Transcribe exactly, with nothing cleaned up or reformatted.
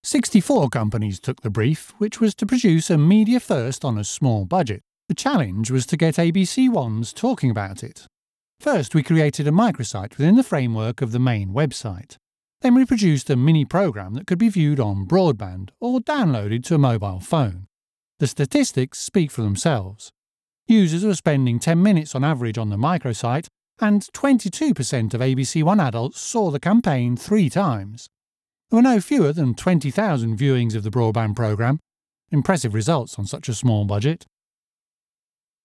sixty-four companies took the brief, which was to produce a media first on a small budget. The challenge was to get A B C Ones talking about it. First, we created a microsite within the framework of the main website. Then we produced a mini program that could be viewed on broadband or downloaded to a mobile phone. The statistics speak for themselves. Users were spending ten minutes on average on the microsite, and twenty-two percent of A B C One adults saw the campaign three times. There were no fewer than twenty thousand viewings of the broadband programme. Impressive results on such a small budget.